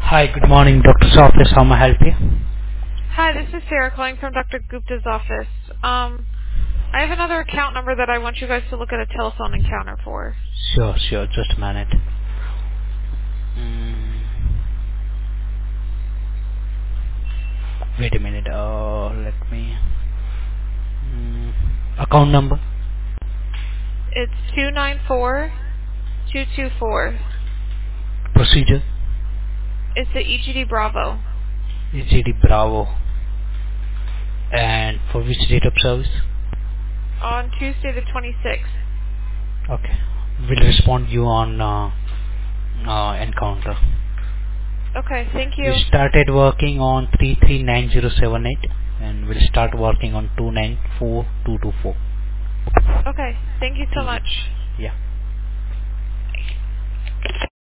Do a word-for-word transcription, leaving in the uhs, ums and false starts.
Hi, good morning, doctor's office. How may I help you? Hi, this is Sarah calling from Doctor Gupta's office. Um, I have another account number that I want you guys to look at a telephone encounter for. Sure, sure. Just a minute. Mm, wait a minute. Uh, let me. Mm, account number. It's two nine four two two four. Procedure. It's the E G D Bravo E G D Bravo. And for which date of service? on Tuesday the twenty-sixth. Okay. We'll respond you on uh, uh, encounter. Okay, thank We you. started working on three three nine zero seven eight and we'll start working on two nine four two two four. Okay, thank you so Thank you. much. Yeah.